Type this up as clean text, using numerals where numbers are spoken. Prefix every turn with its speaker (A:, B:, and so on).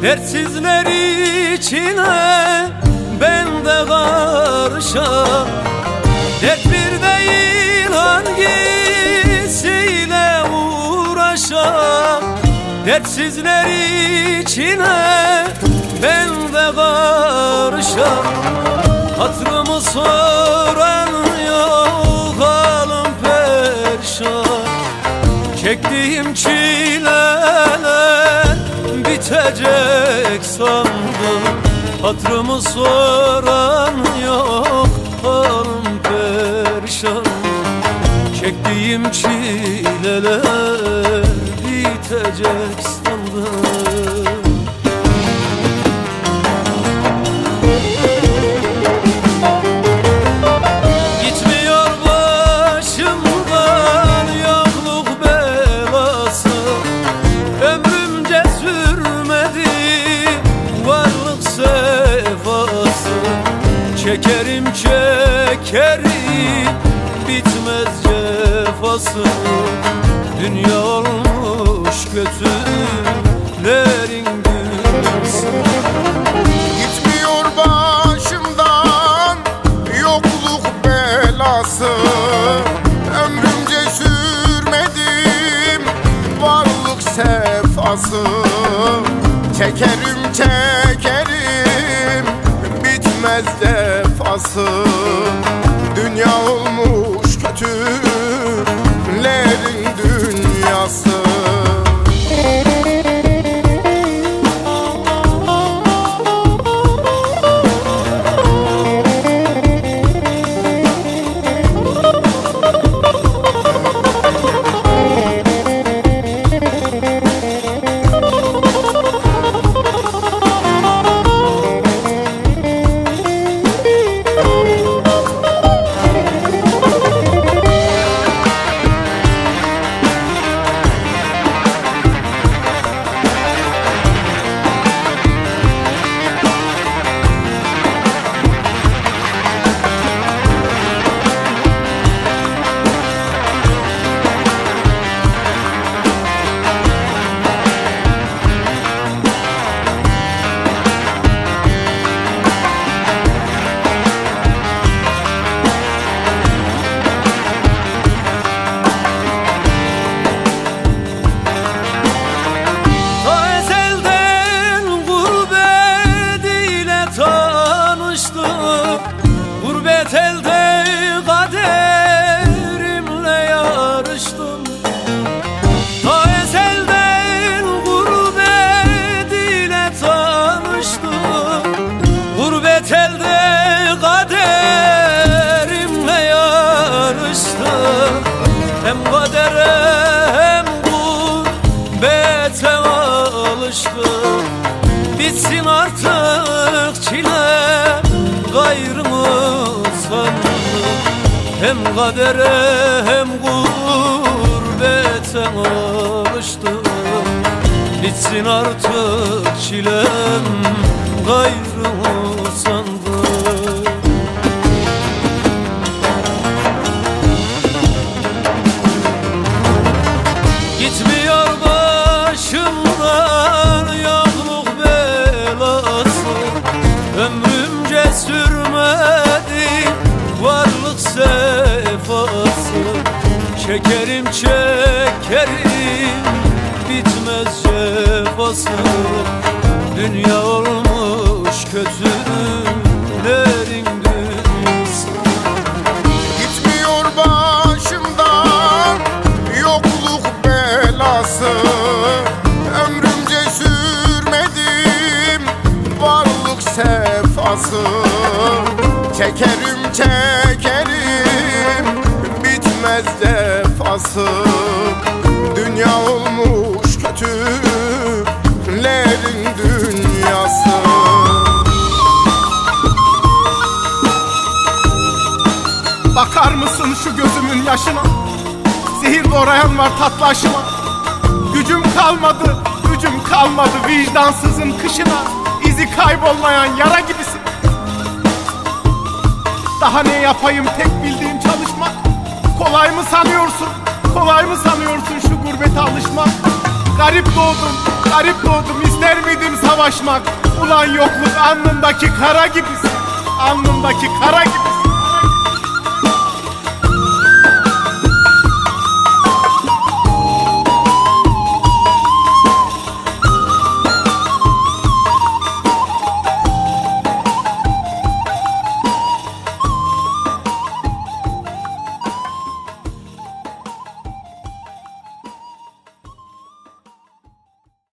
A: Dertsizler içine ben de karışam. Dert bir değil hangisiyle uğraşam. Dertsizler içine ben de karışam. Hatırımı soran yok, halim perişan. Çektiğim çileler bitecek sandım. Hatırımı soran yok, halim perişan. Çektiğim çileler bitecek sandım. Gitmiyor başımdan yokluk belası. Ömrümce sürmedi varlık sefası. Çekerim çekerim bitmez cefası. Dünya olmuş kötülerin dünyası.
B: Gitmiyor başımdan yokluk belası. Ömrümce sürmedim varlık sefası. Çekerim çekerim bitmez defası. Dünya olmuş kötülerin dünyası.
A: Gurbet elde kaderimle yarıştım. Ta ezelden gurbet ile tanıştım. Gurbet elde kaderimle yarıştım. Hem kadere hem gurbete alıştım. Bitsin artık çile gayrımı sandım. Hem kadere hem gurbete alıştım. Bitsin artık çilem gayrımı sandım. Gitmiyor başımdan yokluk belası. Ömrümce sürmedi varlık sefası. Çekerim çekerim bitmez cefası. Dünya olmuş kötülerin dünyası.
B: Gitmiyor başımdan yokluk belası. Ömrümce sürmedim varlık sefası. Çekerim çekerim bitmez defası. Dünya olmuş kötülerin dünyası.
C: Bakar mısın şu gözümün yaşına? Zehir doğrayan var tatlı aşıma. Gücüm kalmadı, gücüm kalmadı vicdansızın kışına. İzi kaybolmayan yara gibisin. Daha ne yapayım, tek bildiğim çalışmak. Kolay mı sanıyorsun, kolay mı sanıyorsun şu gurbete alışmak? Garip doğdum, garip doğdum. İster miydim savaşmak? Ulan yokluk alnımdaki kara gibisin. Alnımdaki kara gibisin.